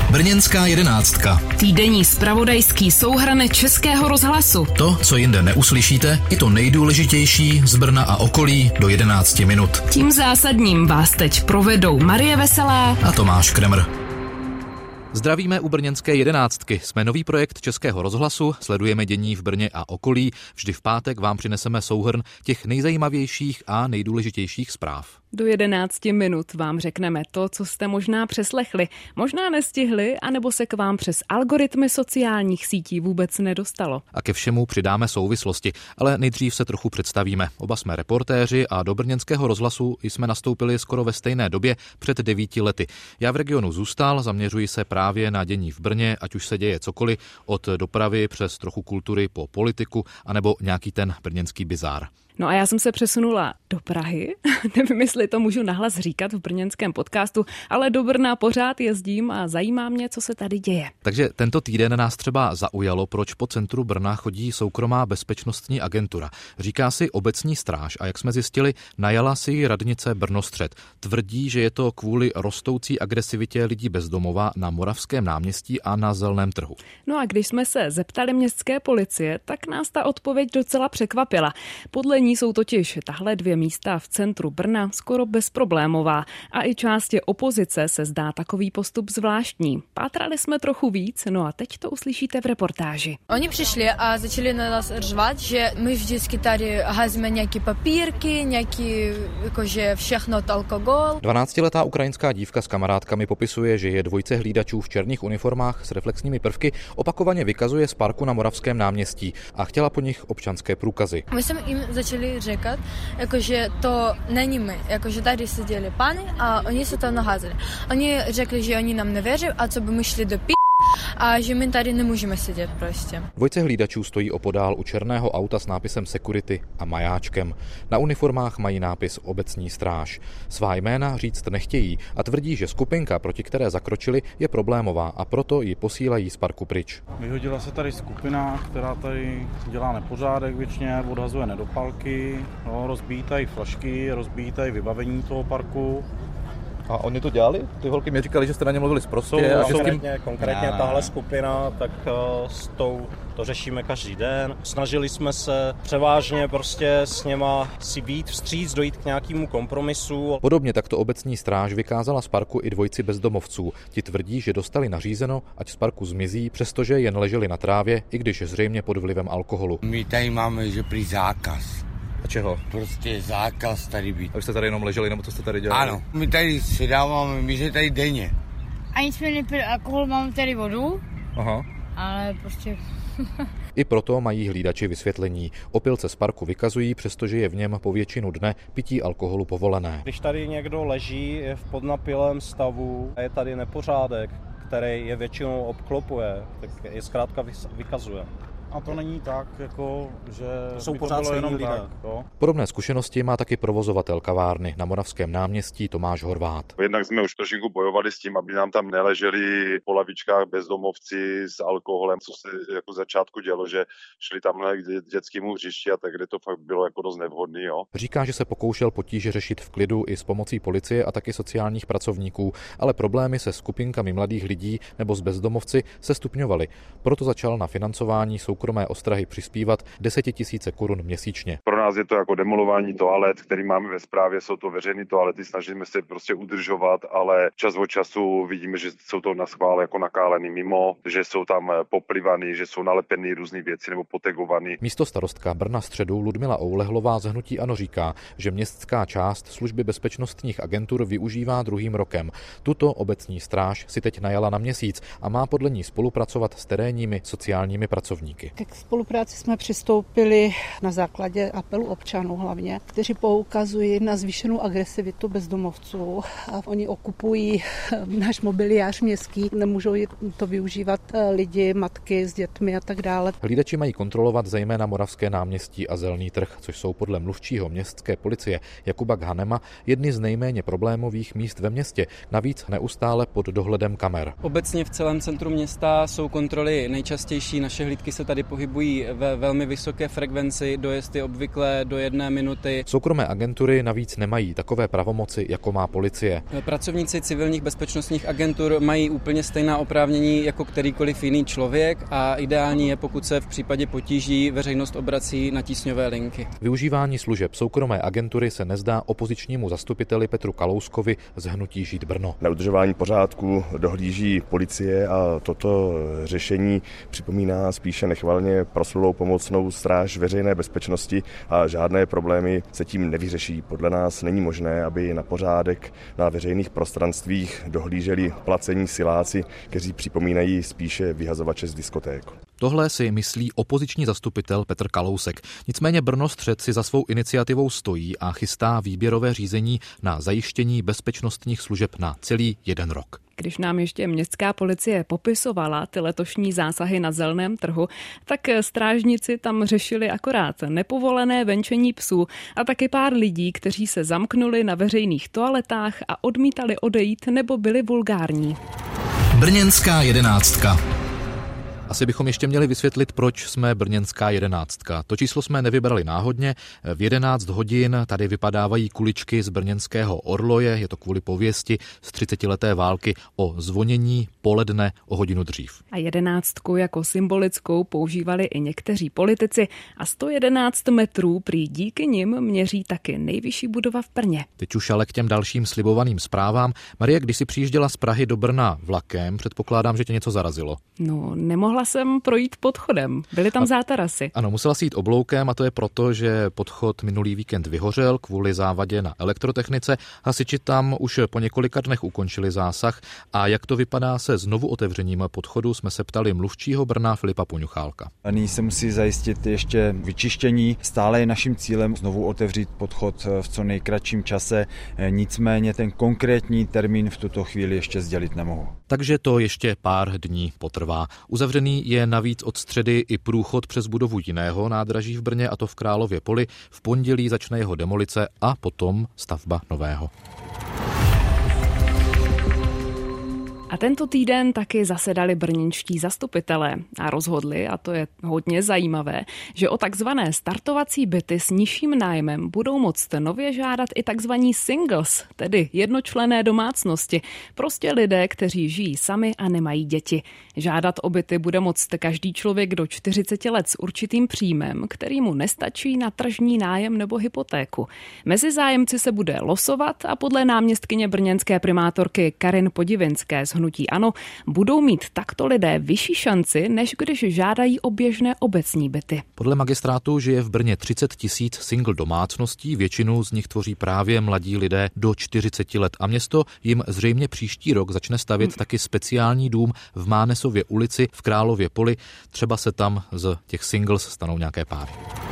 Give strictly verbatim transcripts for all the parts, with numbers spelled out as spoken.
Brněnská jedenáctka. Týdenní zpravodajský souhrn Českého rozhlasu. To, co jinde neuslyšíte, i to nejdůležitější z Brna a okolí do jedenácti minut. Tím zásadním vás teď provedou Marie Veselá a Tomáš Kremr. Zdravíme u brněnské jedenáctky. Jsme nový projekt Českého rozhlasu, sledujeme dění v Brně a okolí. Vždy v pátek vám přineseme souhrn těch nejzajímavějších a nejdůležitějších zpráv. Do jedenácti minut vám řekneme to, co jste možná přeslechli, možná nestihli, anebo se k vám přes algoritmy sociálních sítí vůbec nedostalo. A ke všemu přidáme souvislosti, ale nejdřív se trochu představíme. Oba jsme reportéři a do brněnského rozhlasu jsme nastoupili skoro ve stejné době před devíti lety. Já v regionu zůstal, zaměřuji se právě na dění v Brně, ať už se děje cokoliv, od dopravy přes trochu kultury po politiku, anebo nějaký ten brněnský bizár. No a já jsem se přesunula do Prahy, nevím, jestli to můžu nahlas říkat v brněnském podcastu, ale do Brna pořád jezdím a zajímá mě, co se tady děje. Takže tento týden nás třeba zaujalo, proč po centru Brna chodí soukromá bezpečnostní agentura. Říká si obecní stráž a jak jsme zjistili, najala si ji radnice Brnostřed. Tvrdí, že je to kvůli rostoucí agresivitě lidí bez domova na Moravském náměstí a na Zeleném trhu. No a když jsme se zeptali městské policie, tak nás ta odpověď docela překvapila. Podle jsou totiž tahle dvě místa v centru Brna skoro bezproblémová a i části opozice se zdá takový postup zvláštní. Pátrali jsme trochu víc, no a teď to uslyšíte v reportáži. Oni přišli a začali na nás řvat, že my vždycky tady házíme nějaké papírky, nějaké, jakože všechno to alkohol. dvanáctiletá ukrajinská dívka s kamarádkami popisuje, že je dvojce hlídačů v černých uniformách s reflexními prvky opakovaně vykazuje z parku na Moravském náměstí a chtěla po nich občanské průkazy. My jsme jim začali říkat, jakože to není my, jakože tady seděli pány a oni se tam naházeli. Oni řekli, že oni nám nevěří a co by my šli do p*** a že my tady nemůžeme sedět prostě. Dvojce hlídačů stojí opodál u černého auta s nápisem Security a majáčkem. Na uniformách mají nápis Obecní stráž. Svá jména říct nechtějí a tvrdí, že skupinka, proti které zakročili, je problémová a proto ji posílají z parku pryč. Vyhodila se tady skupina, která tady dělá nepořádek věčně, odhazuje nedopalky, no, rozbíjí tady flašky, rozbíjí tady vybavení toho parku. A oni to dělali? Ty holky mi říkali, že jste na ně mluvili sprostě. Jsou, a že konkrétně, tím... konkrétně tahle skupina, tak uh, s tou to řešíme každý den. Snažili jsme se převážně prostě s něma si být vstříc, dojít k nějakému kompromisu. Podobně takto obecní stráž vykázala z parku i dvojici bezdomovců. Ti tvrdí, že dostali nařízeno, ať z parku zmizí, přestože jen leželi na trávě, i když zřejmě pod vlivem alkoholu. My tady máme, že prý zákaz. A čeho? Prostě zákaz tady být. A vy jste tady jenom leželi, nebo co jste tady dělali? Ano, my tady si dáváme, my že tady denně. Ani jsme nepili alkohol, máme tady vodu. Aha. Ale prostě... I proto mají hlídači vysvětlení. Opilce z parku vykazují, přestože je v něm po většinu dne pití alkoholu povolené. Když tady někdo leží, je v podnapilém stavu, je tady nepořádek, který je většinou obklopuje, tak je zkrátka vykazuje. A to není tak, jako, že to jsou pořád to jenom lidé. Tak, jo? Podobné zkušenosti má taky provozovatel kavárny na Moravském náměstí Tomáš Horvát. Jednak jsme už trošku bojovali s tím, aby nám tam neleželi po lavičkách bezdomovci s alkoholem, co se jako začátku dělo, že šli tamhle k dětskému hřišti a tak, kde to fakt bylo jako dost nevhodný. Jo? Říká, že se pokoušel potíže řešit v klidu i s pomocí policie a taky sociálních pracovníků, ale problémy se skupinkami mladých lidí nebo s bezdomovci se stupňovaly. Proto začal na financování soukromé ostrahy přispívat desetitisíce korun měsíčně. Pro nás je to jako demolování toalet, který máme ve správě, jsou to veřejné toalety, snažíme se prostě udržovat, ale čas od času vidíme, že jsou to naschvál jako nakálený mimo, že jsou tam poplivaný, že jsou nalepený různé věci nebo potegovaný. Místostarostka Brna středu Ludmila Oulehlová z hnutí ANO říká, že městská část služby bezpečnostních agentur využívá druhým rokem. Tuto obecní stráž si teď najala na měsíc a má podle ní spolupracovat s terénními sociálními pracovníky. K spolupráci jsme přistoupili na základě apelu občanů hlavně, kteří poukazují na zvýšenou agresivitu bezdomovců a oni okupují náš mobiliář městský, nemůžou to využívat lidi, matky s dětmi a tak dále. Hlídači mají kontrolovat zejména Moravské náměstí a Zelený trh, což jsou podle mluvčího městské policie Jakuba Ghanema jedny z nejméně problémových míst ve městě, navíc neustále pod dohledem kamer. Obecně v celém centru města jsou kontroly nejčastější, naše hlídky se tady tady pohybují ve velmi vysoké frekvenci, dojezd je obvykle do jedné minuty. Soukromé agentury navíc nemají takové pravomoci, jako má policie. Pracovníci civilních bezpečnostních agentur mají úplně stejná oprávnění jako kterýkoliv jiný člověk a ideální je, pokud se v případě potíží veřejnost obrací na tísňové linky. Využívání služeb soukromé agentury se nezdá opozičnímu zastupiteli Petru Kalouskovi z hnutí Žít Brno. Na udržování pořádku dohlíží policie a toto řešení připomíná spíše nechvalně proslulou pomocnou stráž veřejné bezpečnosti a žádné problémy se tím nevyřeší. Podle nás není možné, aby na pořádek na veřejných prostranstvích dohlíželi placení siláci, kteří připomínají spíše vyhazovače z diskoték. Tohle si myslí opoziční zastupitel Petr Kalousek. Nicméně Brnostřed si za svou iniciativou stojí a chystá výběrové řízení na zajištění bezpečnostních služeb na celý jeden rok. Když nám ještě městská policie popisovala ty letošní zásahy na zeleném trhu, tak strážníci tam řešili akorát nepovolené venčení psů a taky pár lidí, kteří se zamknuli na veřejných toaletách a odmítali odejít nebo byli vulgární. Brněnská jedenáctka. Asi bychom ještě měli vysvětlit, proč jsme brněnská jedenáctka. To číslo jsme nevybrali náhodně. V jedenáct hodin tady vypadávají kuličky z brněnského orloje. Je to kvůli pověsti z třicetileté války o zvonění poledne o hodinu dřív. A jedenáctku jako symbolickou používali i někteří politici a sto jedenáct metrů prý díky nim měří taky nejvyšší budova v Brně. Teď už ale k těm dalším slibovaným zprávám. Marie, když jsi přijížděla z Prahy do Brna vlakem, předpokládám, že tě něco zarazilo. No, nemohla jsem projít podchodem. Byly tam a, zátarasy. Ano, musela si jít obloukem a to je proto, že podchod minulý víkend vyhořel kvůli závadě na elektrotechnice. Hasiči tam už po několika dnech ukončili zásah a jak to vypadá se znovu otevřením podchodu, jsme se ptali mluvčího Brna Filipa Puňuchálka. A nyní se musí zajistit ještě vyčištění. Stále je naším cílem znovu otevřít podchod v co nejkratším čase, nicméně ten konkrétní termín v tuto chvíli ještě sdělit nemohu. Takže to ještě pár dní potrvá. Uzavřený je navíc od středy i průchod přes budovu jiného nádraží v Brně, a to v Králově poli. V pondělí začne jeho demolice a potom stavba nového. A tento týden taky zasedali brněnští zastupitelé a rozhodli, a to je hodně zajímavé, že o takzvané startovací byty s nižším nájmem budou moct nově žádat i takzvaní singles, tedy jednočlenné domácnosti, prostě lidé, kteří žijí sami a nemají děti. Žádat o byty bude moct každý člověk do čtyřiceti let s určitým příjmem, který mu nestačí na tržní nájem nebo hypotéku. Mezi zájemci se bude losovat a podle náměstkyně brněnské primátorky Karin Podivinské z hnutí ANO budou mít takto lidé vyšší šanci, než když žádají o běžné obecní byty. Podle magistrátu žije v Brně třicet tisíc single domácností, většinu z nich tvoří právě mladí lidé do čtyřiceti let a město jim zřejmě příští rok začne stavět hmm. taky speciální dům v Mánesově ulici v Králově poli, třeba se tam z těch singles stanou nějaké páry.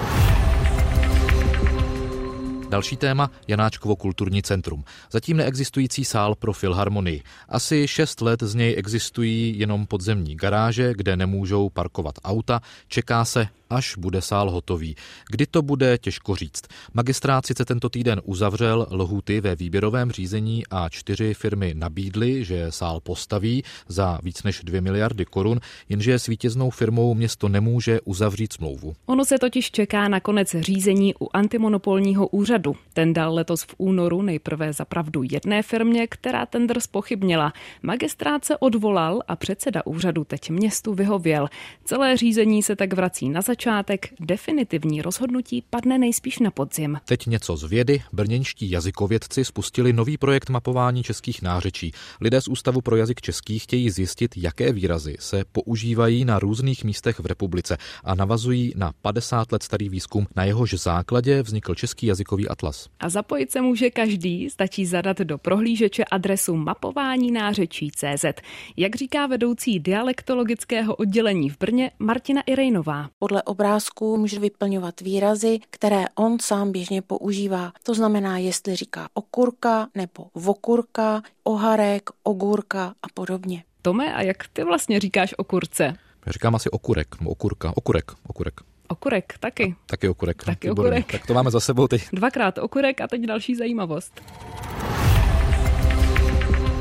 Další téma, Janáčkovo kulturní centrum. Zatím neexistující sál pro filharmonii. Asi šest let z něj existují jenom podzemní garáže, kde nemůžou parkovat auta. Čeká se, až bude sál hotový. Kdy to bude, těžko říct. Magistrát sice tento týden uzavřel lhůty ve výběrovém řízení a čtyři firmy nabídly, že sál postaví za víc než dvě miliardy korun, jenže s vítěznou firmou město nemůže uzavřít smlouvu. Ono se totiž čeká na konec řízení u antimonopolního úřadu. Ten dal letos v únoru nejprve za pravdu jedné firmě, která tendr zpochybnila. Magistrát se odvolal a předseda úřadu teď městu vyhověl. Celé řízení se tak vrací na začátek. Definitivní rozhodnutí padne nejspíš na podzim. Teď něco z vědy. Brněnští jazykovědci spustili nový projekt mapování českých nářečí. Lidé z Ústavu pro jazyk český chtějí zjistit, jaké výrazy se používají na různých místech v republice a navazují na padesát let starý výzkum, na jehož základě vznikl Český jazykový atlas. A zapojit se může každý, stačí zadat do prohlížeče adresu mapování nářečí tečka cé zet. Jak říká vedoucí dialektologického oddělení v Brně Martina Irejnová. Podle obrázků může vyplňovat výrazy, které on sám běžně používá. To znamená, jestli říká okurka nebo vokurka, oharek, ogůrka a podobně. Tome, a jak ty vlastně říkáš okurce? Já říkám asi okurek, okurka, okurek, okurek. Okurek, taky. Taky okurek. Taky okurek. Tak to máme za sebou teď. Dvakrát okurek a teď další zajímavost.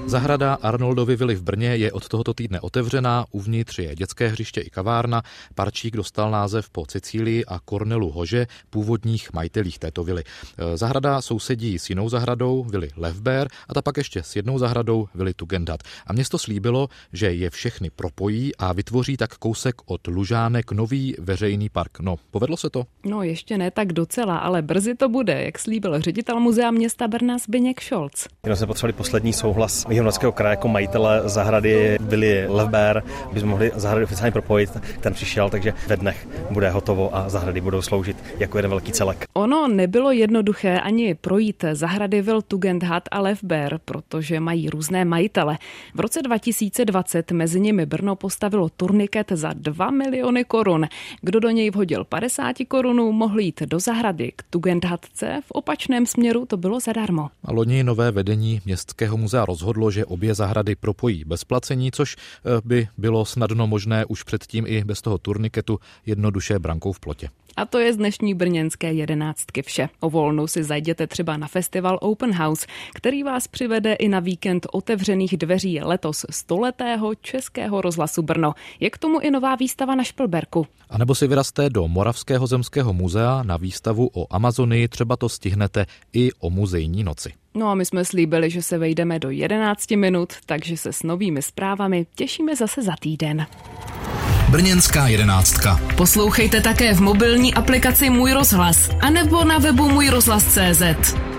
Zahrada Arnoldovy vily v Brně je od tohoto týdne otevřená, uvnitř je dětské hřiště i kavárna. Parčík dostal název po Cecílii a Kornelu Hože, původních majitelích této vily. Zahrada sousedí s jinou zahradou, vily Levber, a ta pak ještě s jednou zahradou, vily Tugendhat. A město slíbilo, že je všechny propojí a vytvoří tak kousek od Lužánek nový veřejný park. No, povedlo se to? No, ještě ne tak docela, ale brzy to bude, jak slíbil ředitel Muzea města Brna Zbyněk Šolc. Jenom jsme potřebovali poslední souhlas Jihomoravského kraje jako majitele zahrady vily Levber, aby jsme mohli zahrady oficiálně propojit. Ten přišel, takže ve dnech bude hotovo a zahrady budou sloužit jako jeden velký celek. Ono nebylo jednoduché ani projít zahrady vil Tugendhat a Levber, protože mají různé majitele. V roce dva tisíce dvacet mezi nimi Brno postavilo turniket za dva miliony korun. Kdo do něj vhodil padesát korunů, mohl jít do zahrady k Tugendhatce, v opačném směru to bylo zadarmo. A loni nové vedení Městského muzea rozhodlo, že obě zahrady propojí bez placení, což by bylo snadno možné už předtím i bez toho turniketu, jednoduše brankou v plotě. A to je z dnešní brněnské jedenáctky vše. O volnu si zajděte třeba na festival Open House, který vás přivede i na víkend otevřených dveří letos stoletého Českého rozhlasu Brno. Je k tomu i nová výstava na Špilberku. A nebo si vyrazte do Moravského zemského muzea na výstavu o Amazonii, třeba to stihnete i o muzejní noci. No a my jsme slíbili, že se vejdeme do jedenácti minut, takže se s novými zprávami těšíme zase za týden. Brněnská jedenáctka. Poslouchejte také v mobilní aplikaci Můj rozhlas anebo na webu můj rozhlas tečka cé zet.